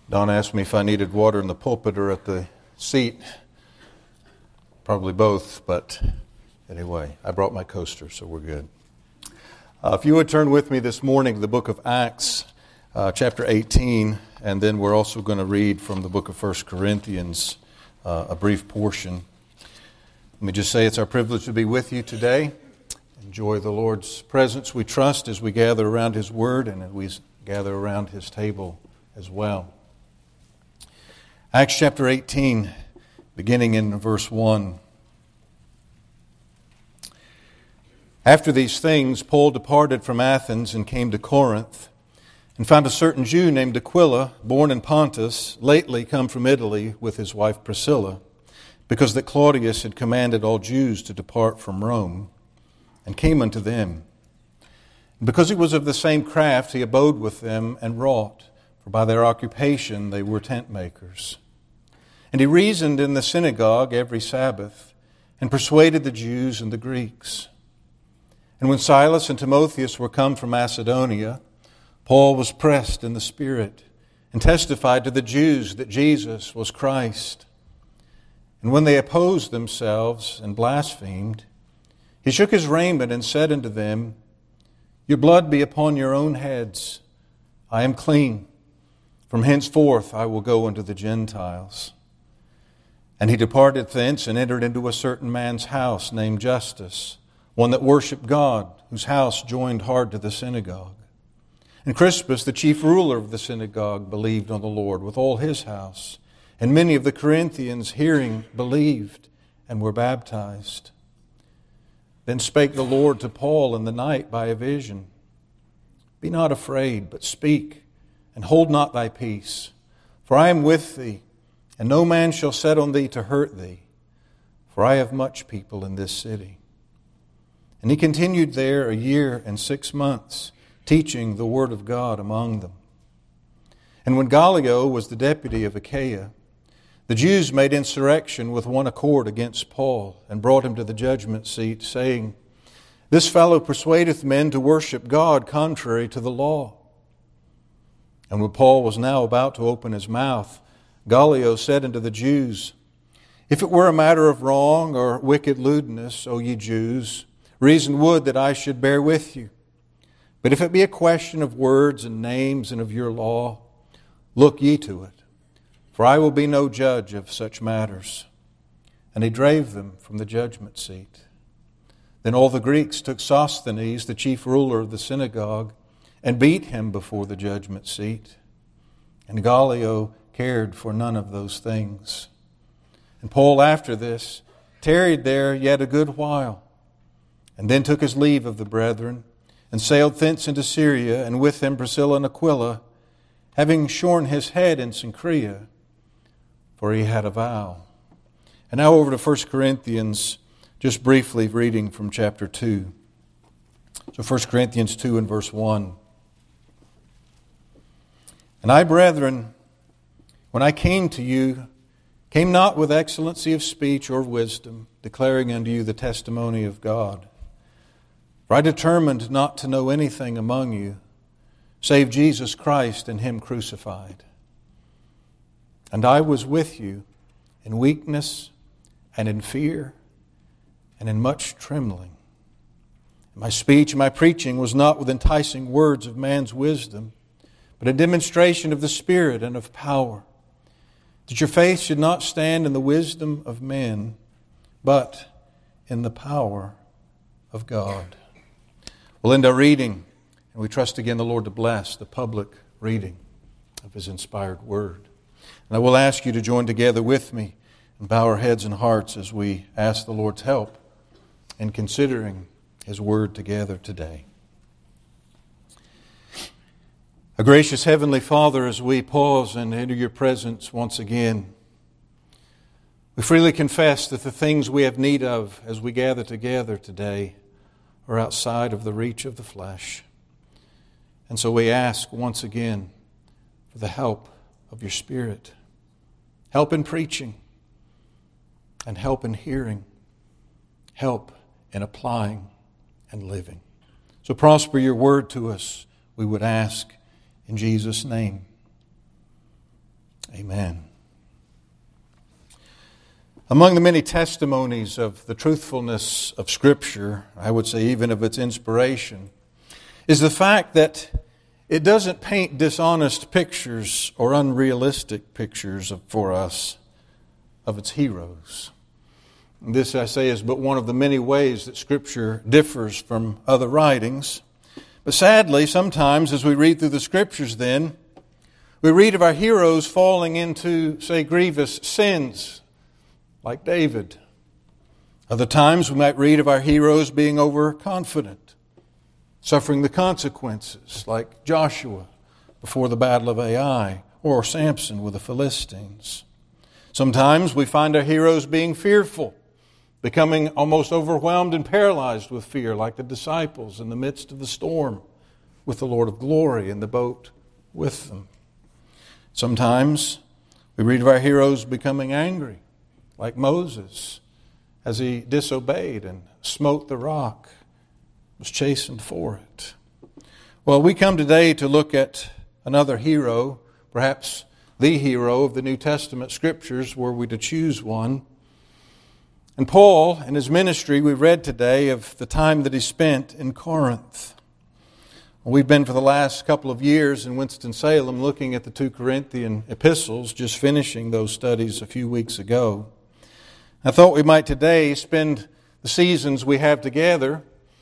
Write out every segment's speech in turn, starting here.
Don asked me if I needed water in the pulpit or at the seat. Probably both, but anyway, I brought my coaster, so we're good. If you would turn with me this morning to the book of Acts, chapter 18, and then we're also going to read from the book of 1 Corinthians, a brief portion. Let me just say it's our privilege to be with you today. Enjoy the Lord's presence, we trust, as we gather around His Word and as we gather around His table as well. Acts chapter 18, beginning in verse 1. After these things, Paul departed from Athens and came to Corinth, and found a certain Jew named Aquila, born in Pontus, lately come from Italy with his wife Priscilla, because that Claudius had commanded all Jews to depart from Rome, and came unto them. And because he was of the same craft, he abode with them and wrought, for by their occupation they were tent makers. And he reasoned in the synagogue every Sabbath, and persuaded the Jews and the Greeks. And when Silas and Timotheus were come from Macedonia, Paul was pressed in the Spirit, and testified to the Jews that Jesus was Christ. And when they opposed themselves and blasphemed, he shook his raiment and said unto them, Your blood be upon your own heads. I am clean. From henceforth I will go unto the Gentiles. And he departed thence and entered into a certain man's house named Justus, one that worshipped God, whose house joined hard to the synagogue. And Crispus, the chief ruler of the synagogue, believed on the Lord with all his house. And many of the Corinthians, hearing, believed and were baptized. Then spake the Lord to Paul in the night by a vision, Be not afraid, but speak, and hold not thy peace. For I am with thee, and no man shall set on thee to hurt thee. For I have much people in this city. And he continued there 1 year and 6 months, teaching the word of God among them. And when Gallio was the deputy of Achaia, the Jews made insurrection with one accord against Paul, and brought him to the judgment seat, saying, This fellow persuadeth men to worship God contrary to the law. And when Paul was now about to open his mouth, Gallio said unto the Jews, If it were a matter of wrong or wicked lewdness, O ye Jews, reason would that I should bear with you. But if it be a question of words and names and of your law, look ye to it. For I will be no judge of such matters. And he drave them from the judgment seat. Then all the Greeks took Sosthenes, the chief ruler of the synagogue, and beat him before the judgment seat. And Gallio cared for none of those things. And Paul after this tarried there yet a good while, and then took his leave of the brethren, and sailed thence into Syria, and with him Priscilla and Aquila, having shorn his head in Cenchrea, for he had a vow. And now over to 1 Corinthians, just briefly reading from chapter 2. So 1 Corinthians 2 and verse 1. And I, brethren, when I came to you, came not with excellency of speech or wisdom, declaring unto you the testimony of God. For I determined not to know anything among you, save Jesus Christ and Him crucified. And I was with you in weakness and in fear and in much trembling. My speech and my preaching was not with enticing words of man's wisdom, but a demonstration of the Spirit and of power, that your faith should not stand in the wisdom of men, but in the power of God. We'll end our reading, and we trust again the Lord to bless the public reading of His inspired Word. And I will ask you to join together with me and bow our heads and hearts as we ask the Lord's help in considering His Word together today. A gracious Heavenly Father, as we pause and enter your presence once again, we freely confess that the things we have need of as we gather together today are outside of the reach of the flesh. And so we ask once again for the help of your Spirit. Help in preaching and help in hearing. Help in applying and living. So prosper your word to us, we would ask in Jesus' name. Amen. Among the many testimonies of the truthfulness of Scripture, I would say even of its inspiration, is the fact that it doesn't paint dishonest pictures or unrealistic pictures for us of its heroes. This, I say, is but one of the many ways that Scripture differs from other writings. But sadly, sometimes as we read through the Scriptures then, we read of our heroes falling into, say, grievous sins, like David. Other times we might read of our heroes being overconfident, suffering the consequences, like Joshua before the battle of Ai, or Samson with the Philistines. Sometimes we find our heroes being fearful, becoming almost overwhelmed and paralyzed with fear, like the disciples in the midst of the storm with the Lord of glory in the boat with them. Sometimes we read of our heroes becoming angry, like Moses, as he disobeyed and smote the rock, was chastened for it. Well, we come today to look at another hero, perhaps the hero of the New Testament Scriptures, were we to choose one. And Paul, in his ministry, we read today of the time that he spent in Corinth. We've been for the last couple of years in Winston-Salem looking at the 2 Corinthian epistles, just finishing those studies a few weeks ago. I thought we might today spend the seasons we have together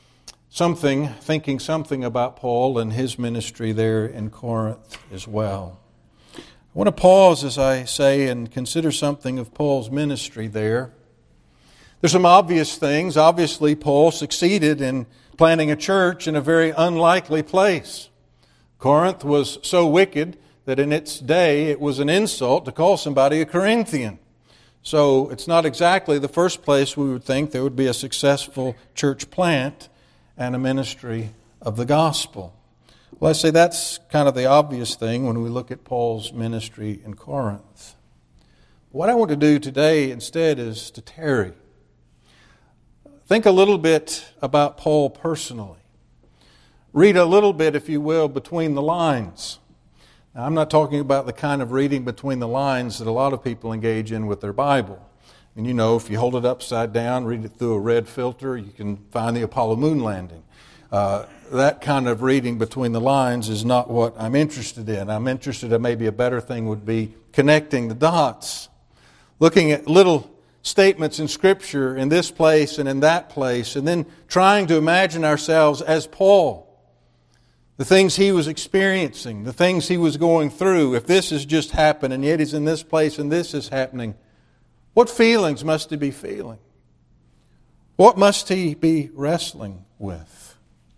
thinking something about Paul and his ministry there in Corinth as well. I want to pause, as I say, and consider something of Paul's ministry there. There's some obvious things. Obviously, Paul succeeded in planting a church in a very unlikely place. Corinth was so wicked that in its day it was an insult to call somebody a Corinthian. So it's not exactly the first place we would think there would be a successful church plant and a ministry of the gospel. Well, I say that's kind of the obvious thing when we look at Paul's ministry in Corinth. What I want to do today instead is to tarry. Think a little bit about Paul personally. Read a little bit, if you will, between the lines. Now, I'm not talking about the kind of reading between the lines that a lot of people engage in with their Bible. And you know, if you hold it upside down, read it through a red filter, you can find the Apollo moon landing. That kind of reading between the lines is not what I'm interested in. I'm interested in maybe a better thing would be connecting the dots. Looking at little statements in Scripture in this place and in that place, and then trying to imagine ourselves as Paul. The things he was experiencing, the things he was going through. If this has just happened and yet he's in this place and this is happening, what feelings must he be feeling? What must he be wrestling with?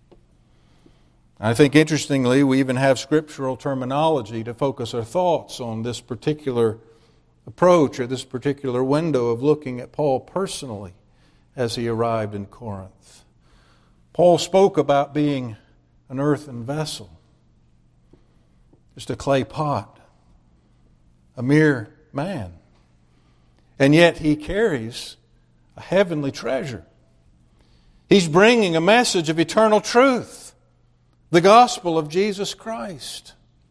I think interestingly, we even have scriptural terminology to focus our thoughts on this particular approach or this particular window of looking at Paul personally as he arrived in Corinth. Paul spoke about being an earthen vessel, just a clay pot, a mere man. And yet he carries a heavenly treasure. He's bringing a message of eternal truth, the gospel of Jesus Christ.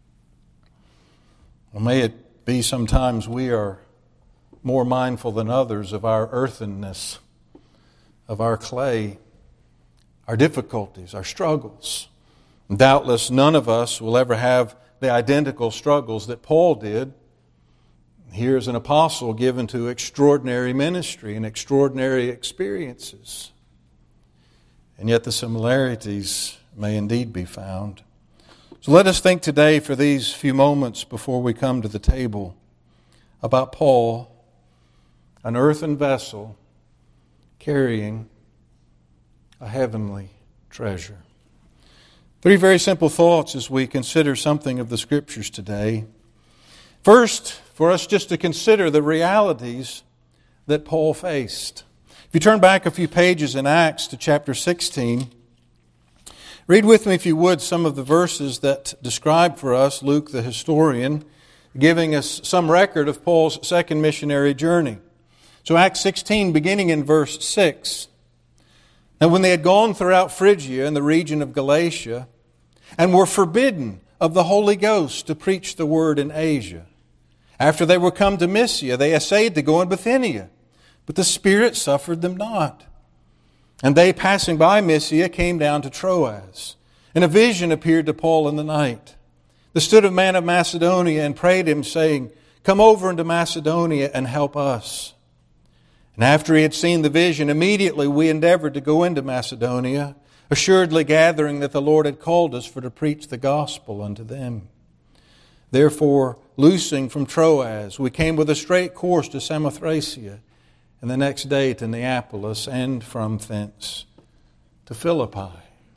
Well, may it be sometimes we are more mindful than others of our earthenness, of our clay, our difficulties, our struggles. And doubtless none of us will ever have the identical struggles that Paul did. Here's an apostle given to extraordinary ministry and extraordinary experiences. And yet the similarities may indeed be found. So let us think today for these few moments before we come to the table about Paul, an earthen vessel carrying a heavenly treasure. 3 very simple thoughts as we consider something of the Scriptures today. First, for us just to consider the realities that Paul faced. If you turn back a few pages in Acts to chapter 16, read with me, if you would, some of the verses that describe for us Luke the historian, giving us some record of Paul's second missionary journey. So Acts 16, beginning in verse 6. Now when they had gone throughout Phrygia and the region of Galatia, and were forbidden of the Holy Ghost to preach the word in Asia, After they were come to Mysia, they essayed to go in Bithynia, but the Spirit suffered them not. And they, passing by Mysia, came down to Troas. And a vision appeared to Paul in the night. There stood a man of Macedonia and prayed him, saying, Come over into Macedonia and help us. And after he had seen the vision, immediately we endeavored to go into Macedonia, assuredly gathering that the Lord had called us for to preach the gospel unto them. Therefore, loosing from Troas, we came with a straight course to Samothracia, and the next day to Neapolis, and from thence to Philippi.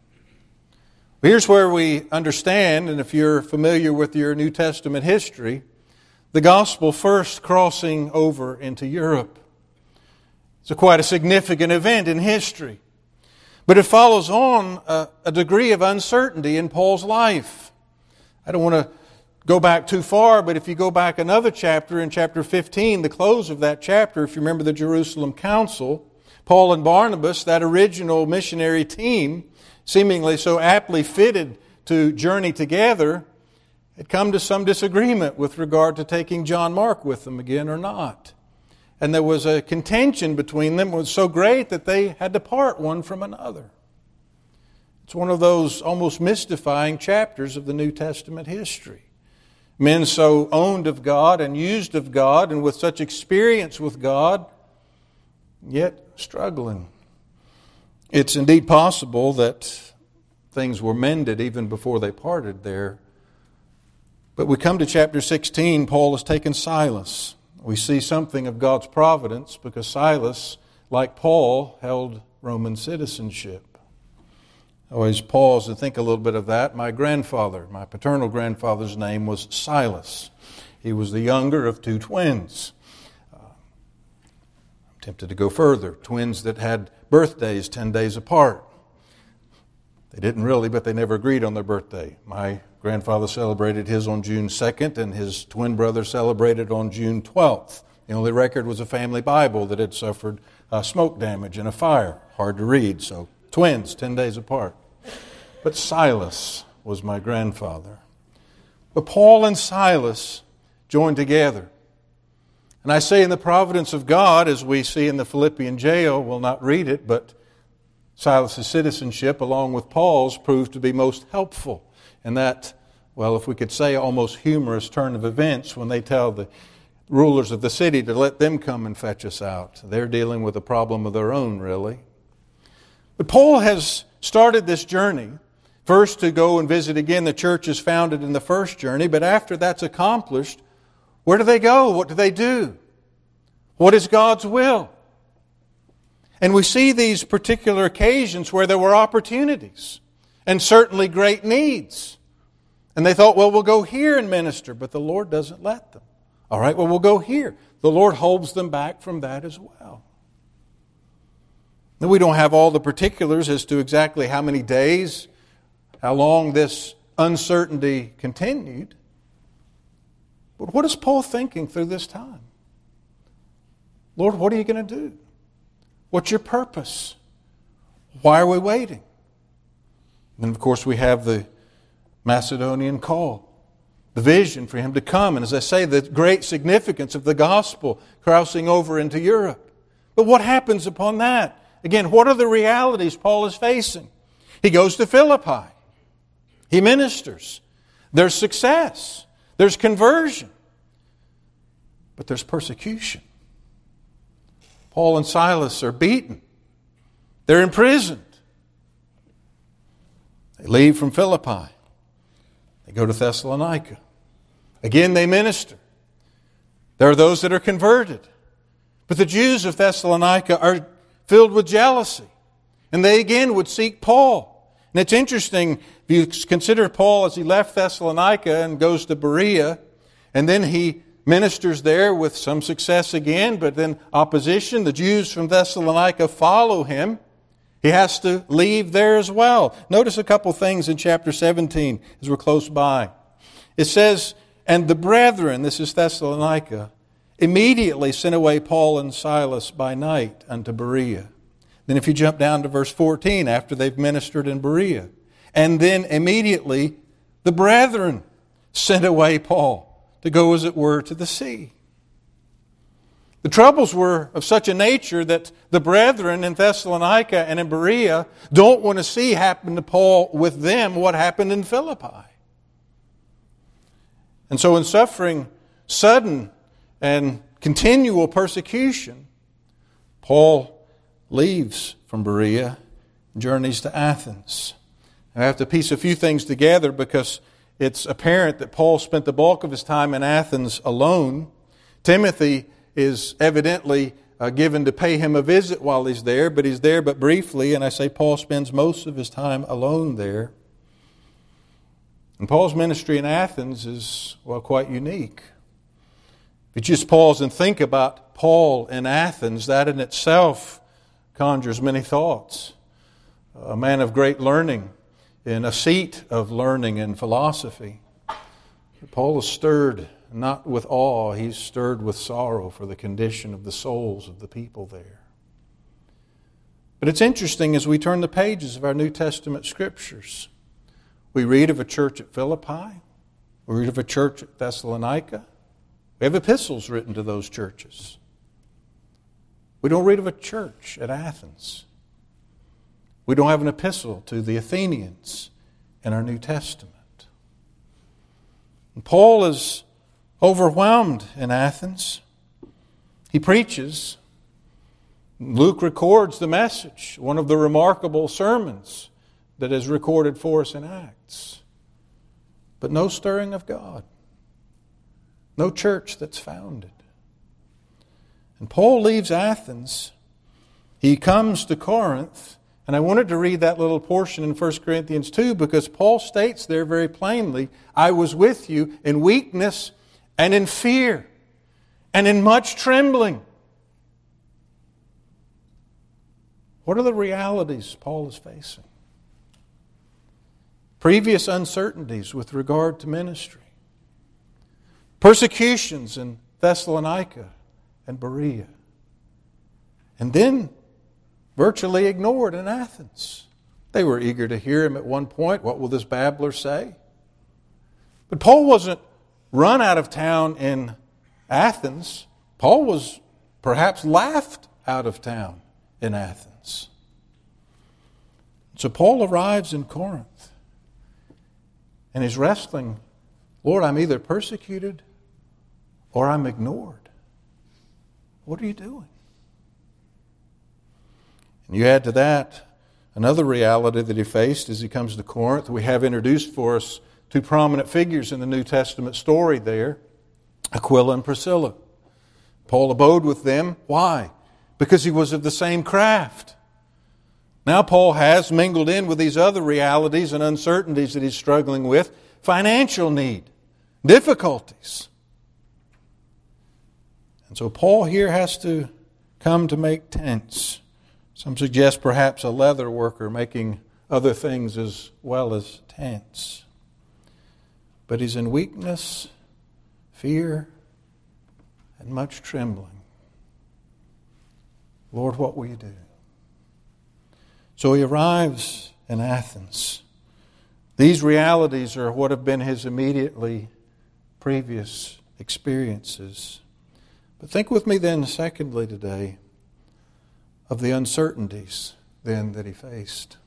Here's where we understand, and if you're familiar with your New Testament history, the gospel first crossing over into Europe. It's quite a significant event in history. But it follows on a degree of uncertainty in Paul's life. I don't want to go back too far, but if you go back another chapter, in chapter 15, the close of that chapter, if you remember the Jerusalem Council, Paul and Barnabas, that original missionary team, seemingly so aptly fitted to journey together, had come to some disagreement with regard to taking John Mark with them again or not. And there was a contention between them. It was so great that they had to part one from another. It's one of those almost mystifying chapters of the New Testament history. Men so owned of God and used of God and with such experience with God, yet struggling. It's indeed possible that things were mended even before they parted there. But we come to chapter 16, Paul has taken Silas. We see something of God's providence because Silas, like Paul, held Roman citizenship. I always pause and think a little bit of that. My paternal grandfather's name was Silas. He was the younger of two twins. I'm tempted to go further. Twins that had birthdays 10 days apart. They didn't really, but they never agreed on their birthday. My grandfather celebrated his on June 2nd, and his twin brother celebrated on June 12th. The only record was a family Bible that had suffered smoke damage in a fire. Hard to read, so twins, 10 days apart. But Silas was my grandfather. But Paul and Silas joined together. And I say in the providence of God, as we see in the Philippian jail, we'll not read it, but Silas' citizenship, along with Paul's, proved to be most helpful. And that, well, if we could say almost humorous turn of events when they tell the rulers of the city to let them come and fetch us out. They're dealing with a problem of their own, really. But Paul has started this journey, first to go and visit again the churches founded in the first journey, but after that's accomplished, where do they go? What do they do? What is God's will? And we see these particular occasions where there were opportunities and certainly great needs. And they thought, well, we'll go here and minister, but the Lord doesn't let them. All right, well, we'll go here. The Lord holds them back from that as well. Now, we don't have all the particulars as to exactly how many days, how long this uncertainty continued. But what is Paul thinking through this time? Lord, what are you going to do? What's your purpose? Why are we waiting? And of course we have the Macedonian call, the vision for him to come. And as I say, the great significance of the gospel crossing over into Europe. But what happens upon that? Again, what are the realities Paul is facing? He goes to Philippi. He ministers. There's success. There's conversion. But there's persecution. Paul and Silas are beaten. They're imprisoned. They leave from Philippi. They go to Thessalonica. Again, they minister. There are those that are converted. But the Jews of Thessalonica are filled with jealousy. And they again would seek Paul. And it's interesting, if you consider Paul as he left Thessalonica and goes to Berea, and then he ministers there with some success again, but then opposition. The Jews from Thessalonica follow him. He has to leave there as well. Notice a couple things in chapter 17 as we're close by. It says, and the brethren, this is Thessalonica, immediately sent away Paul and Silas by night unto Berea. Then if you jump down to verse 14, after they've ministered in Berea, and then immediately the brethren sent away Paul to go, as it were, to the sea. The troubles were of such a nature that the brethren in Thessalonica and in Berea don't want to see happen to Paul with them what happened in Philippi. And so in suffering sudden and continual persecution, Paul leaves from Berea and journeys to Athens. I have to piece a few things together because it's apparent that Paul spent the bulk of his time in Athens alone. Timothy is evidently given to pay him a visit while he's there, but he's there but briefly, and I say Paul spends most of his time alone there. And Paul's ministry in Athens is, well, quite unique. If you just pause and think about Paul in Athens, that in itself conjures many thoughts. A man of great learning, in a seat of learning and philosophy. Paul is stirred not with awe, he's stirred with sorrow for the condition of the souls of the people there. But it's interesting as we turn the pages of our New Testament Scriptures. We read of a church at Philippi. We read of a church at Thessalonica. We have epistles written to those churches. We don't read of a church at Athens. We don't have an epistle to the Athenians in our New Testament. And Paul is overwhelmed in Athens. He preaches. Luke records the message, one of the remarkable sermons that is recorded for us in Acts. But no stirring of God. No church that's founded. And Paul leaves Athens. He comes to Corinth. And I wanted to read that little portion in 1 Corinthians 2 because Paul states there very plainly, I was with you in weakness and in fear and in much trembling. What are the realities Paul is facing? Previous uncertainties with regard to ministry. Persecutions in Thessalonica and Berea. And then virtually ignored in Athens. They were eager to hear him at one point. What will this babbler say? But Paul wasn't run out of town in Athens. Paul was perhaps laughed out of town in Athens. So Paul arrives in Corinth and he's wrestling, Lord, I'm either persecuted or I'm ignored. What are you doing? And you add to that another reality that he faced as he comes to Corinth. We have introduced for us two prominent figures in the New Testament story there, Aquila and Priscilla. Paul abode with them. Why? Because he was of the same craft. Now Paul has mingled in with these other realities and uncertainties that he's struggling with, financial need, difficulties. And so Paul here has to come to make tents. Some suggest perhaps a leather worker making other things as well as tents. But he's in weakness, fear, and much trembling. Lord, what will you do? So he arrives in Athens. These realities are what have been his immediately previous experiences. But think with me then, secondly, today, of the uncertainties then that he faced.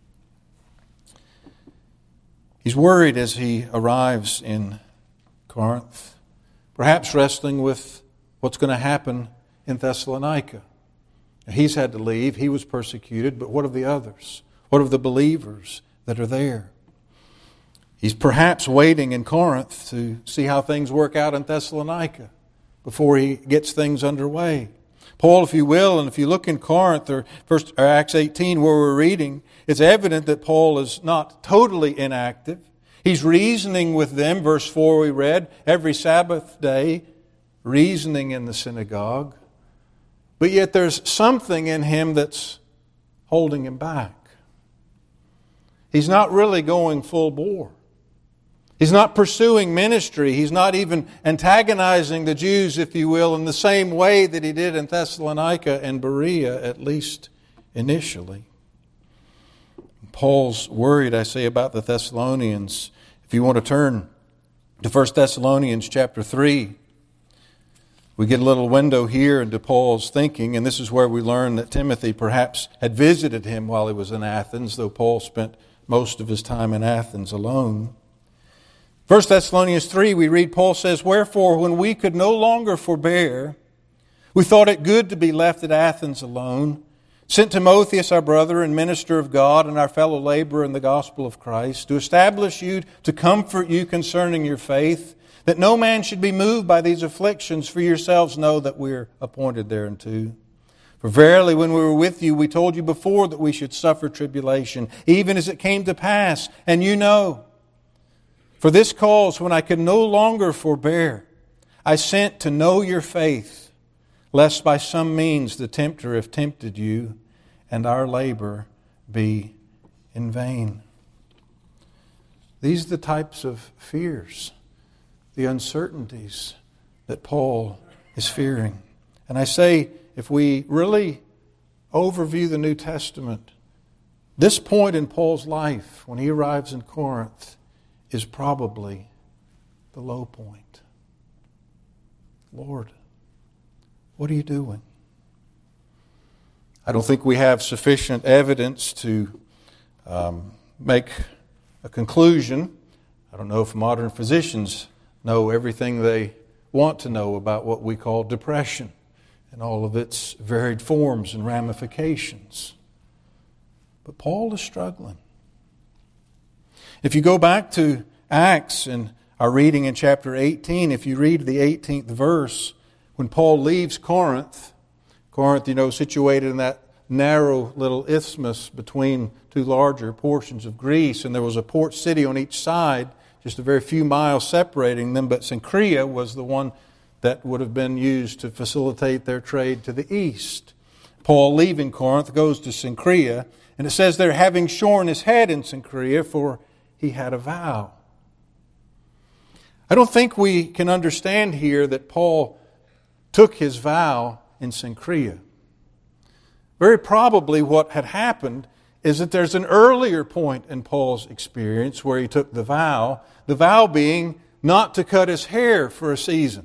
He's worried as he arrives in Corinth, perhaps wrestling with what's going to happen in Thessalonica. He's had to leave, he was persecuted, but what of the others? What of the believers that are there? He's perhaps waiting in Corinth to see how things work out in Thessalonica before he gets things underway. Paul, if you will, and if you look in Corinth or Acts 18 where we're reading, it's evident that Paul is not totally inactive. He's reasoning with them, verse 4 we read, every Sabbath day, reasoning in the synagogue. But yet there's something in him that's holding him back. He's not really going full bore. He's not pursuing ministry. He's not even antagonizing the Jews, if you will, in the same way that he did in Thessalonica and Berea, at least initially. Paul's worried, I say, about the Thessalonians. If you want to turn to 1 Thessalonians chapter 3. We get a little window here into Paul's thinking, and this is where we learn that Timothy perhaps had visited him while he was in Athens, though Paul spent most of his time in Athens alone. 1 Thessalonians 3, we read, Paul says, "Wherefore, when we could no longer forbear, we thought it good to be left at Athens alone, sent Timotheus, our brother and minister of God, and our fellow laborer in the gospel of Christ, to establish you, to comfort you concerning your faith, that no man should be moved by these afflictions, for yourselves know that we are appointed thereunto. For verily, when we were with you, we told you before that we should suffer tribulation, even as it came to pass, and you know. For this cause, when I could no longer forbear, I sent to know your faith, lest by some means the tempter have tempted you, and our labor be in vain." These are the types of fears, the uncertainties that Paul is fearing. And I say, if we really overview the New Testament, this point in Paul's life, when he arrives in Corinth, is probably the low point. Lord, what are you doing? I don't think we have sufficient evidence to make a conclusion. I don't know if modern physicians know everything they want to know about what we call depression and all of its varied forms and ramifications. But Paul is struggling. If you go back to Acts and our reading in chapter 18, if you read the 18th verse, when Paul leaves Corinth, situated in that narrow little isthmus between two larger portions of Greece, and there was a port city on each side, just a very few miles separating them, but Cenchrea was the one that would have been used to facilitate their trade to the east. Paul, leaving Corinth, goes to Cenchrea, and it says there, having shorn his head in Cenchrea, for he had a vow. I don't think we can understand here that Paul took his vow in Cenchrea. Very probably what had happened is that there's an earlier point in Paul's experience where he took the vow being not to cut his hair for a season.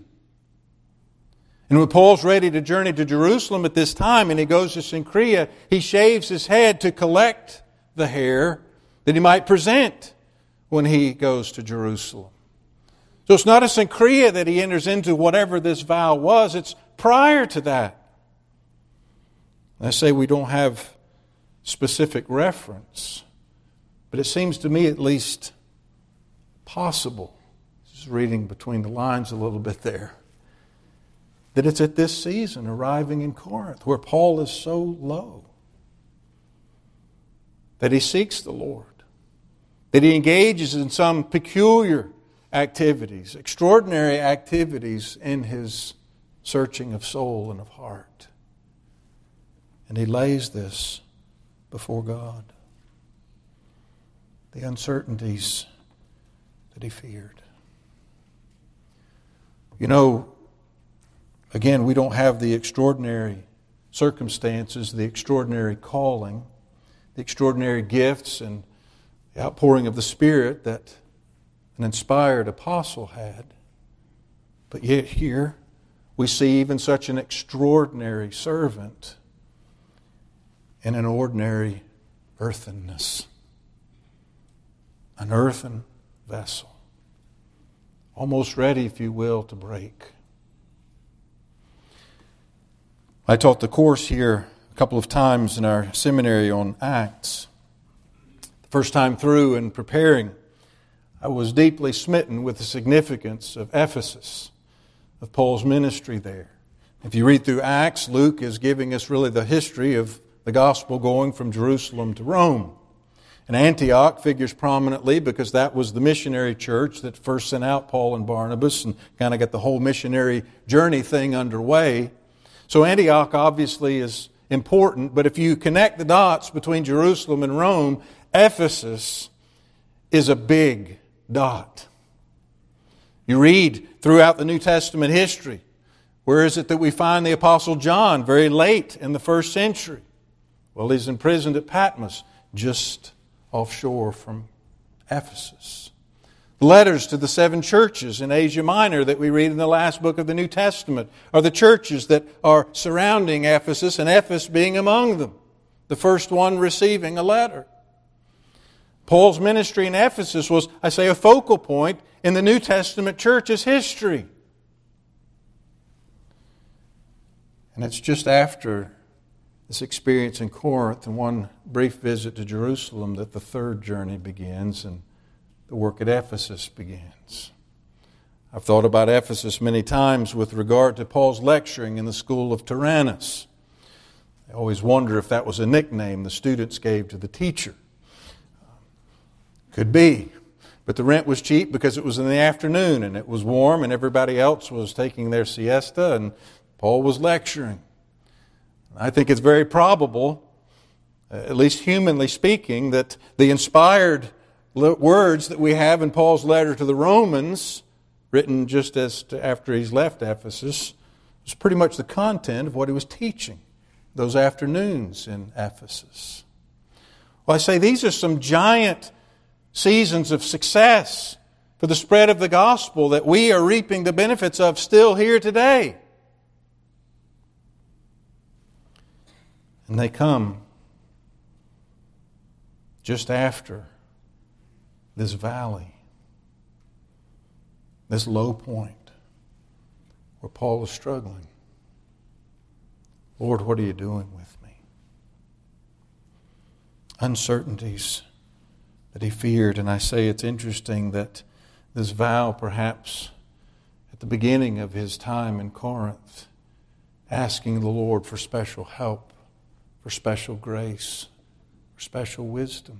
And when Paul's ready to journey to Jerusalem at this time and he goes to Cenchrea, he shaves his head to collect the hair that he might present when he goes to Jerusalem. So it's not at Cenchrea that he enters into whatever this vow was, it's prior to that. I say we don't have specific reference, but it seems to me at least possible, just reading between the lines a little bit there, that it's at this season, arriving in Corinth, where Paul is so low, that he seeks the Lord, that he engages in some peculiar activities, extraordinary activities in his searching of soul and of heart. And he lays this before God. The uncertainties that he feared. Again, we don't have the extraordinary circumstances, the extraordinary calling, the extraordinary gifts and the outpouring of the Spirit that an inspired apostle had. But yet here we see even such an extraordinary servant in an ordinary earthenness. An earthen vessel. Almost ready, if you will, to break. I taught the course here a couple of times in our seminary on Acts. The first time through in preparing, I was deeply smitten with the significance of Ephesus, of Paul's ministry there. If you read through Acts, Luke is giving us really the history of the gospel going from Jerusalem to Rome. And Antioch figures prominently because that was the missionary church that first sent out Paul and Barnabas and kind of got the whole missionary journey thing underway. So Antioch obviously is important, but if you connect the dots between Jerusalem and Rome, Ephesus is a big dot. You read throughout the New Testament history, where is it that we find the Apostle John very late in the first century? Well, he's imprisoned at Patmos, just offshore from Ephesus. Letters to the 7 churches in Asia Minor that we read in the last book of the New Testament are the churches that are surrounding Ephesus, and Ephesus being among them, the first one receiving a letter. Paul's ministry in Ephesus was, I say, a focal point in the New Testament church's history. And it's just after this experience in Corinth and one brief visit to Jerusalem that the third journey begins and the work at Ephesus begins. I've thought about Ephesus many times with regard to Paul's lecturing in the school of Tyrannus. I always wonder if that was a nickname the students gave to the teacher. Could be. But the rent was cheap because it was in the afternoon and it was warm and everybody else was taking their siesta and Paul was lecturing. I think it's very probable, at least humanly speaking, that the inspired words that we have in Paul's letter to the Romans, written just after he's left Ephesus, was pretty much the content of what he was teaching those afternoons in Ephesus. Well, I say these are some giant seasons of success for the spread of the gospel that we are reaping the benefits of still here today. And they come just after this valley, this low point where Paul is struggling. Lord, what are you doing with me? Uncertainties that he feared. And I say it's interesting that this vow, perhaps at the beginning of his time in Corinth, asking the Lord for special help, for special grace, for special wisdom.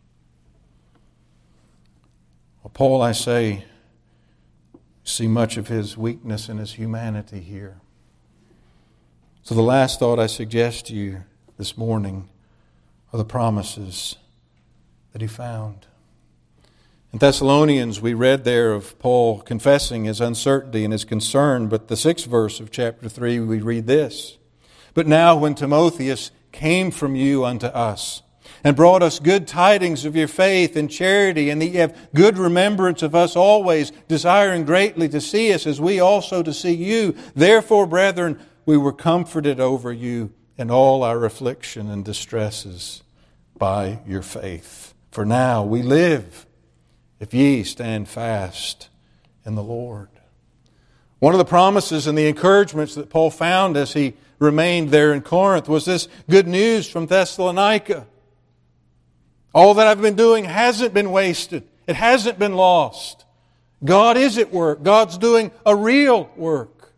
Well, Paul, I say, see much of his weakness and his humanity here. So the last thought I suggest to you this morning are the promises that he found. In Thessalonians, we read there of Paul confessing his uncertainty and his concern, but the 6th verse of chapter 3, we read this. But now when Timotheus came from you unto us, and brought us good tidings of your faith and charity, and that ye have good remembrance of us always, desiring greatly to see us, as we also to see you. Therefore, brethren, we were comforted over you in all our affliction and distresses by your faith. For now we live, if ye stand fast in the Lord. One of the promises and the encouragements that Paul found as he remained there in Corinth was this good news from Thessalonica. All that I've been doing hasn't been wasted. It hasn't been lost. God is at work. God's doing a real work.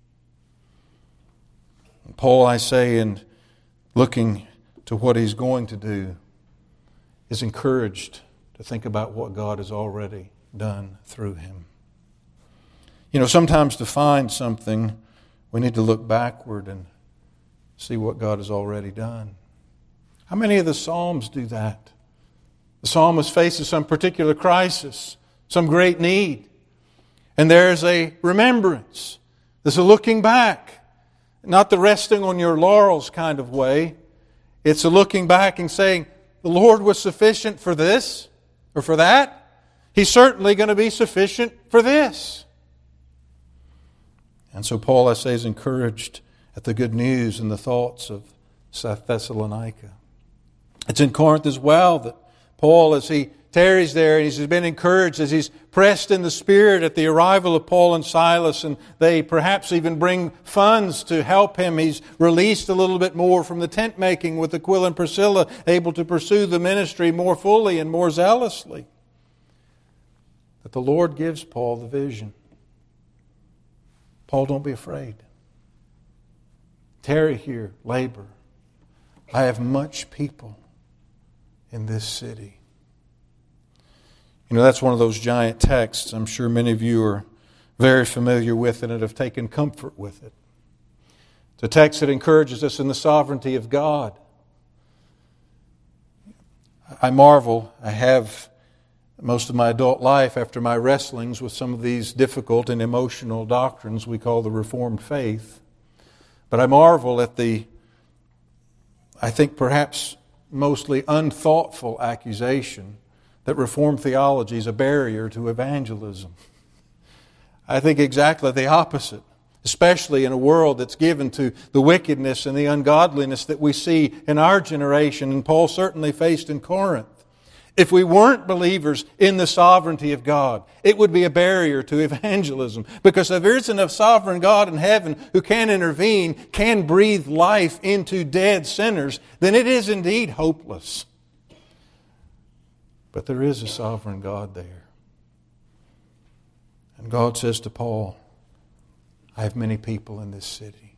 And Paul, I say, in looking to what he's going to do, is encouraged to think about what God has already done through him. You know, sometimes to find something, we need to look backward and see what God has already done. How many of the Psalms do that? The psalmist faces some particular crisis, some great need, and there's a remembrance. There's a looking back, not the resting on your laurels kind of way. It's a looking back and saying, the Lord was sufficient for this or for that. He's certainly going to be sufficient for this. And so Paul, I say, is encouraged at the good news and the thoughts of Thessalonica. It's in Corinth as well that Paul, as he tarries there, he's been encouraged as he's pressed in the Spirit at the arrival of Paul and Silas, and they perhaps even bring funds to help him. He's released a little bit more from the tent making with Aquila and Priscilla, able to pursue the ministry more fully and more zealously. That the Lord gives Paul the vision. Paul, don't be afraid. Tarry here, labor. I have much people in this city. You know, that's one of those giant texts. I'm sure many of you are very familiar with it and have taken comfort with it. It's a text that encourages us in the sovereignty of God. I marvel. I have most of my adult life after my wrestlings with some of these difficult and emotional doctrines we call the Reformed faith. But I marvel at the, I think perhaps mostly unthoughtful accusation that Reformed theology is a barrier to evangelism. I think exactly the opposite, especially in a world that's given to the wickedness and the ungodliness that we see in our generation, and Paul certainly faced in Corinth. If we weren't believers in the sovereignty of God, it would be a barrier to evangelism. Because if there isn't a sovereign God in heaven who can intervene, can breathe life into dead sinners, then it is indeed hopeless. But there is a sovereign God there. And God says to Paul, I have many people in this city.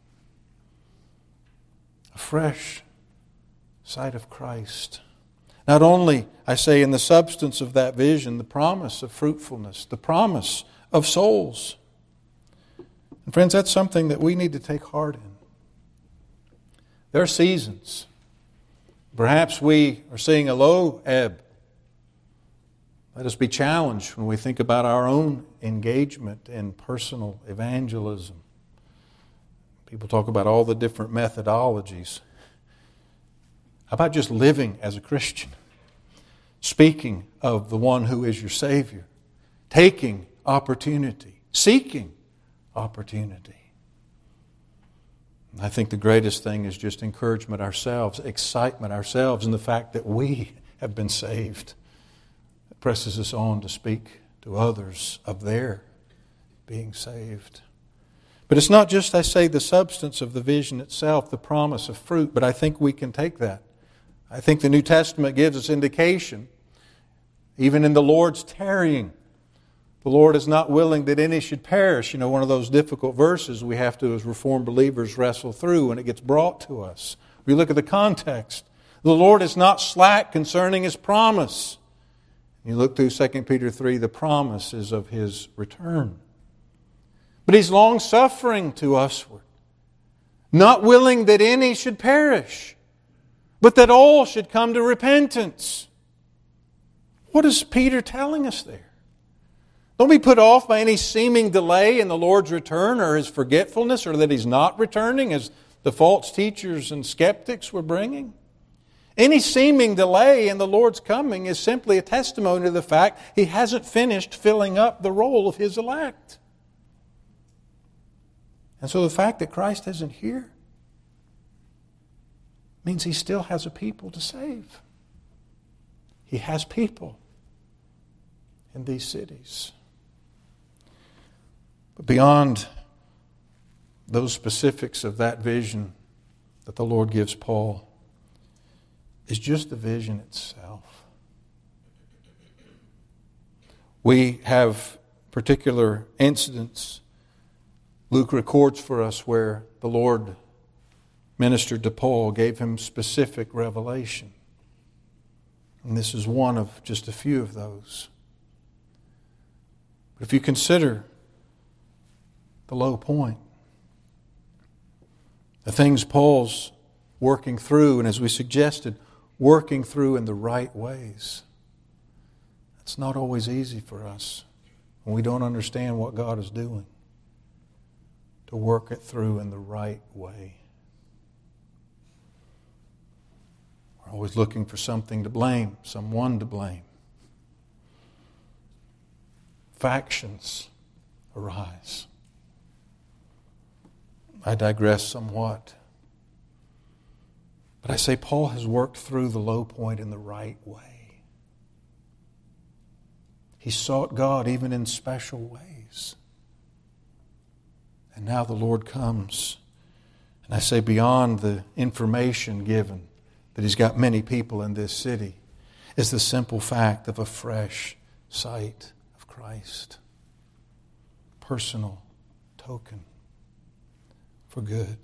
A fresh sight of Christ. Not only, I say, in the substance of that vision, the promise of fruitfulness, the promise of souls. And friends, that's something that we need to take heart in. There are seasons. Perhaps we are seeing a low ebb. Let us be challenged when we think about our own engagement in personal evangelism. People talk about all the different methodologies. How about just living as a Christian? Speaking of the one who is your Savior. Taking opportunity. Seeking opportunity. I think the greatest thing is just encouragement ourselves, excitement ourselves in the fact that we have been saved. It presses us on to speak to others of their being saved. But it's not just, I say, the substance of the vision itself, the promise of fruit, but I think we can take that. I think the New Testament gives us indication, even in the Lord's tarrying. The Lord is not willing that any should perish. You know, one of those difficult verses we have to, as Reformed believers, wrestle through when it gets brought to us. We look at the context. The Lord is not slack concerning His promise. You look through 2 Peter 3, the promise is of His return. But He's long-suffering to usward, not willing that any should perish, but that all should come to repentance. What is Peter telling us there? Don't be put off by any seeming delay in the Lord's return or His forgetfulness or that He's not returning as the false teachers and skeptics were bringing. Any seeming delay in the Lord's coming is simply a testimony to the fact He hasn't finished filling up the role of His elect. And so the fact that Christ isn't here means He still has a people to save. He has people in these cities. But beyond those specifics of that vision that the Lord gives Paul is just the vision itself. We have particular incidents Luke records for us where the Lord ministered to Paul, gave him specific revelation. And this is one of just a few of those. But if you consider the low point, the things Paul's working through, and as we suggested, working through in the right ways, it's not always easy for us when we don't understand what God is doing to work it through in the right way. We're always looking for something to blame, someone to blame. Factions arise. I digress somewhat. But I say Paul has worked through the low point in the right way. He sought God even in special ways. And now the Lord comes. And I say beyond the information given that He's got many people in this city is the simple fact of a fresh sight of Christ. Personal token for good.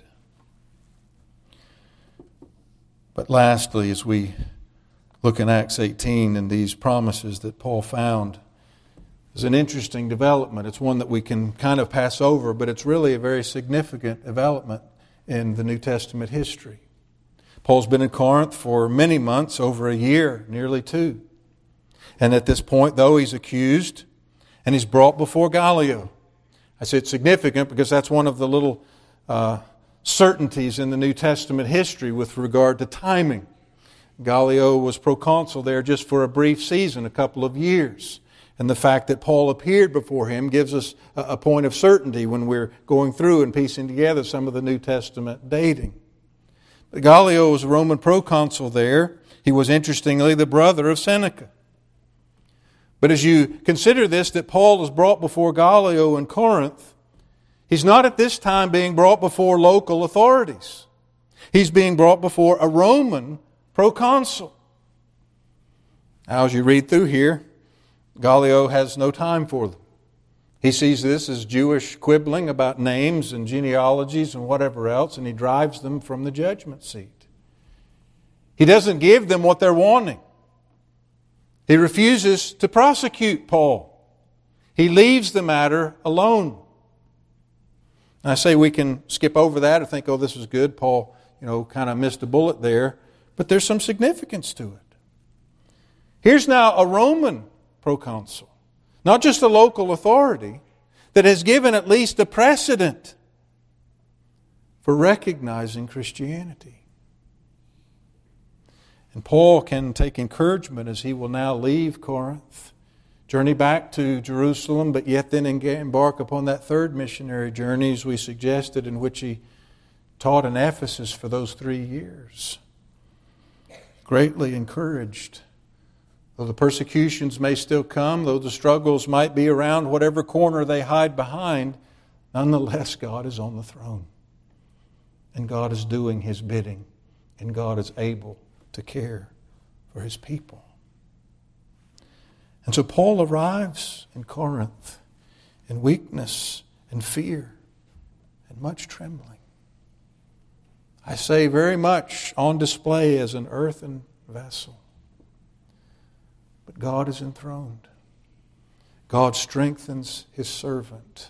But lastly, as we look in Acts 18 and these promises that Paul found, is an interesting development. It's one that we can kind of pass over, but it's really a very significant development in the New Testament history. Paul's been in Corinth for many months, over a year, nearly 2. And at this point, though, he's accused and he's brought before Gallio. I say it's significant because that's one of the little certainties in the New Testament history with regard to timing. Gallio was proconsul there just for a brief season, a couple of years. And the fact that Paul appeared before him gives us a point of certainty when we're going through and piecing together some of the New Testament dating. But Gallio was a Roman proconsul there. He was, interestingly, the brother of Seneca. But as you consider this, that Paul is brought before Gallio in Corinth, he's not at this time being brought before local authorities. He's being brought before a Roman proconsul. Now, as you read through here, Gallio has no time for them. He sees this as Jewish quibbling about names and genealogies and whatever else, and he drives them from the judgment seat. He doesn't give them what they're wanting. He refuses to prosecute Paul. He leaves the matter alone. And I say we can skip over that or think, oh, this is good. Paul, kind of missed a bullet there. But there's some significance to it. Here's now a Roman proconsul, not just a local authority, that has given at least a precedent for recognizing Christianity. And Paul can take encouragement as he will now leave Corinth, journey back to Jerusalem, but yet then embark upon that third missionary journey, as we suggested, in which he taught in Ephesus for those 3 years. Greatly encouraged. Though the persecutions may still come, though the struggles might be around whatever corner they hide behind, nonetheless, God is on the throne. And God is doing His bidding. And God is able to care for His people. And so Paul arrives in Corinth in weakness and fear and much trembling. I say very much on display as an earthen vessel. But God is enthroned. God strengthens His servant.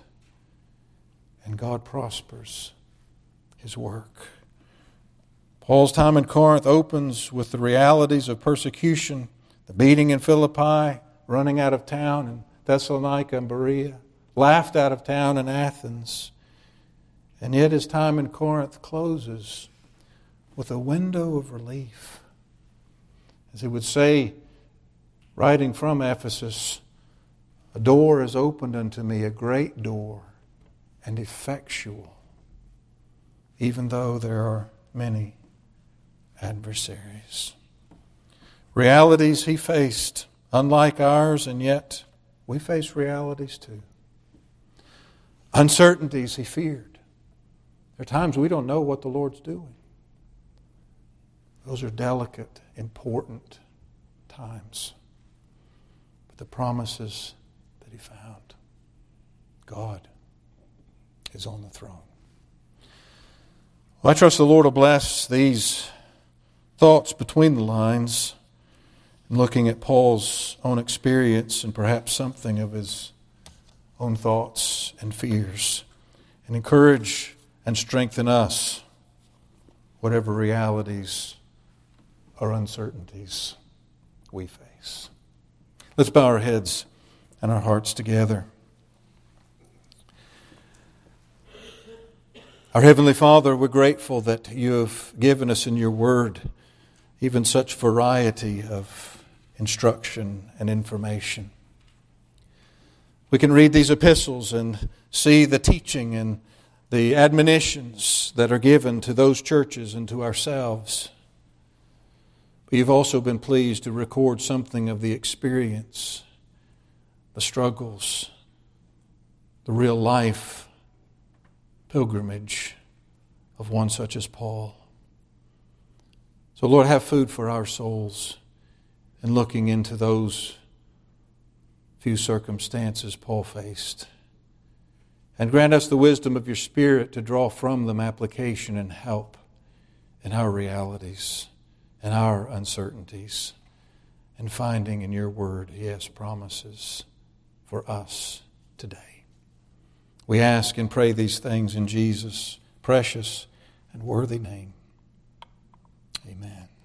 And God prospers His work. Paul's time in Corinth opens with the realities of persecution, the beating in Philippi, running out of town in Thessalonica and Berea, laughed out of town in Athens. And yet his time in Corinth closes with a window of relief. As he would say, writing from Ephesus, a door is opened unto me, a great door, and effectual, even though there are many adversaries. Realities he faced, unlike ours, and yet we face realities too. Uncertainties he feared. There are times we don't know what the Lord's doing. Those are delicate, important times. But the promises that he found, God is on the throne. Well, I trust the Lord will bless these thoughts between the lines, and looking at Paul's own experience and perhaps something of his own thoughts and fears, and encourage and strengthen us, whatever realities or uncertainties we face. Let's bow our heads and our hearts together. Our Heavenly Father, we're grateful that you have given us in your Word even such variety of instruction and information. We can read these epistles and see the teaching and the admonitions that are given to those churches and to ourselves. But you've also been pleased to record something of the experience, the struggles, the real life pilgrimage of one such as Paul. So, Lord, have food for our souls in looking into those few circumstances Paul faced. And grant us the wisdom of your Spirit to draw from them application and help in our realities and our uncertainties, and finding in your word, yes, promises for us today. We ask and pray these things in Jesus' precious and worthy name. Amen.